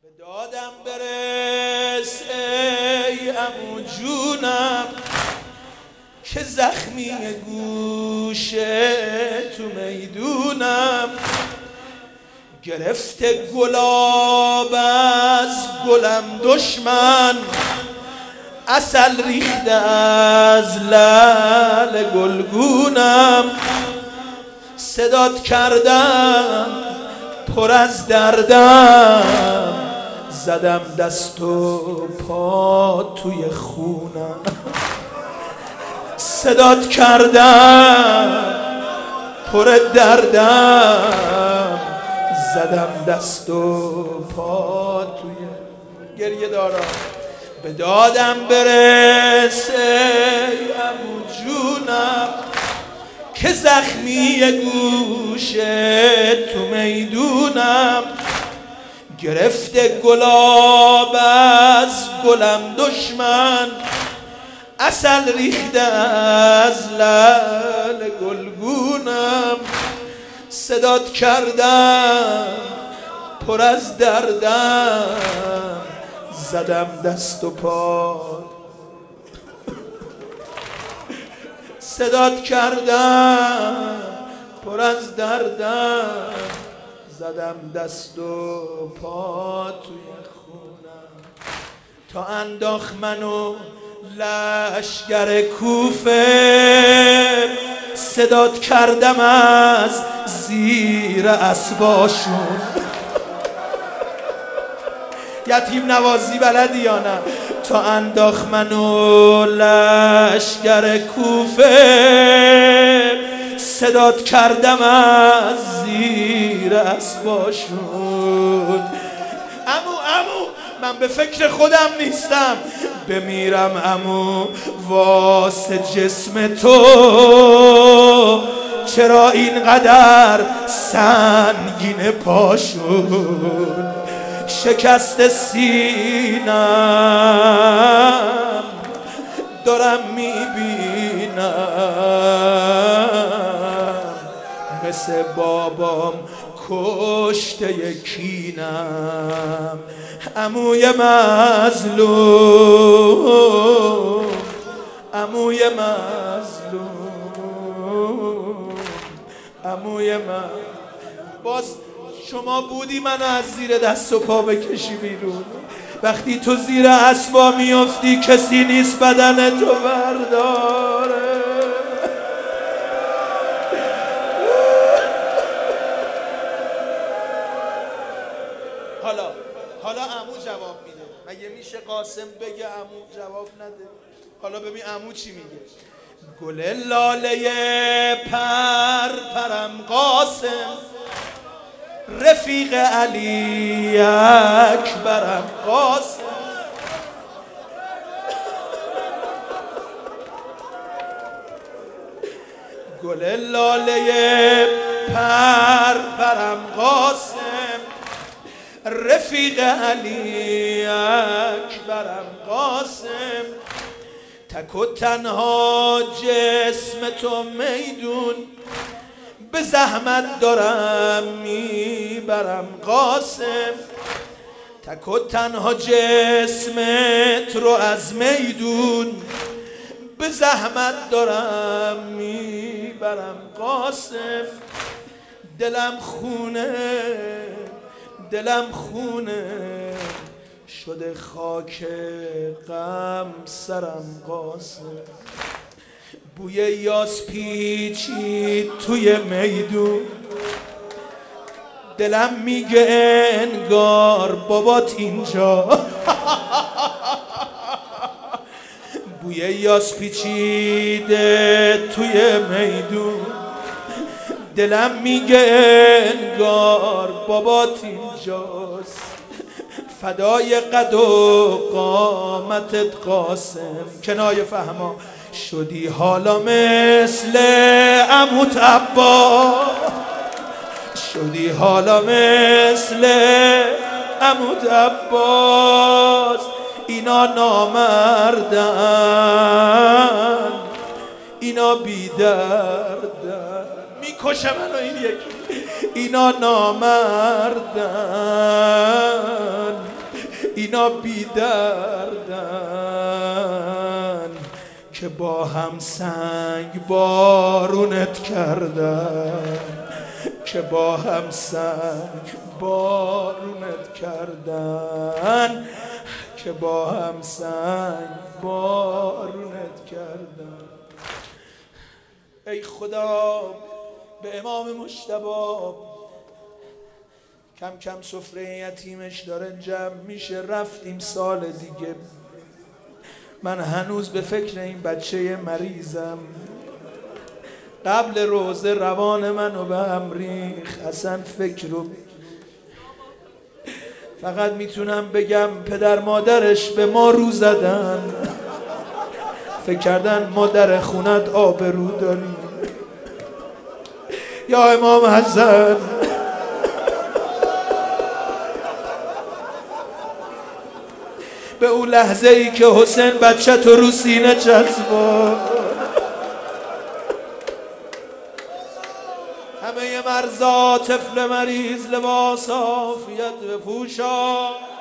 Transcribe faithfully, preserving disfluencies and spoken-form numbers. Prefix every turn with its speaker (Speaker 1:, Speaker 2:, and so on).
Speaker 1: دادم برس ای عمو جونم که زخمی گوشه تو میدونم، گرفته گلاب از گلم دشمن، عسل ریخته از لعل گلگونم. صدات کردم پر از دردم، زدم دست و پا توی خونم. صدات کردم پر دردم، زدم دست و پا توی گریه دارم. به دادم برس ای عمو جونم که زخمی گوشه تو میدونم، گرفته گلاب از گلم دشمن، عسل ریخته از لعل گلگونم. صدات کردم پر از دردم، زدم دست و پا. صدات کردم پر از دردم، زدم دست و پا توی خونم. تا انداخت منو لشگر کوفه، صدات کردم از زیر اسباشون. یتیم نوازی بلدی یا نه؟ تا انداخت منو لشگر کوفه، صدات کردم از زیر اسباشون. عمو عمو من به فکر خودم نیستم، بمیرم عمو واسه جسم تو، چرا اینقدر سنگین پاشون. شکست سینم دارم میبینم، مثل بابام کشته یکینم. عموی مظلوم، عموی مظلوم، عموی من. باز شما بودی منو از زیر دست و پا بکشی بیرون. وقتی تو زیر اسبا میافتی کسی نیست بدن تو برداره. حالا حالا عمو جواب میده. مگه میشه قاسم بگه عمو جواب نده؟ حالا ببین عمو چی میگه. گل لاله پر پرم قاسم، رفیق علی اکبرم قاسم. گل لاله پر پرم قاسم، رفیق علی اکبرم قاسم. تک و تنها جسم تو میدون، به زحمت دارم میبرم قاسم. تک و تنها جسمت رو از میدون، به زحمت دارم میبرم قاسم. دلم خونه دلم خونه شده خاک غم سرم قاسم. بوی یاس پیچید توی میدون، دلم میگه انگار بابات اینجا. بوی یاس پیچیده توی میدون، دلم میگه انگار بابات اینجاست. فدای قد و قامتت قاسم. کنایه فهما شدی حالا مثل عموت عباس، شدی حالا مثل عموت عباس. اینا نامردن، اینا بیدردن. میکشه منو این یکی. اینا نامردن، اینا بی دردن که با هم سنگ بارونت کردن، که با هم سنگ بارونت کردن، که با هم سنگ بارونت کردن. ای خدا به امام مجتبی کم کم سفره یتیمش داره جمع میشه، رفتیم سال دیگه. من هنوز به فکر این بچه مریضم. قبل روزه روان منو به هم ریخت. اصلا فکر رو فقط میتونم بگم پدر مادرش به ما رو زدن، فکر کردن ما در خونت آبرو داریم. یا امام حسن به اون لحظه ای که حسین بچه تو رو سینه چسبان، همه مرزا طفل مریض لباس عافیت بپوشان.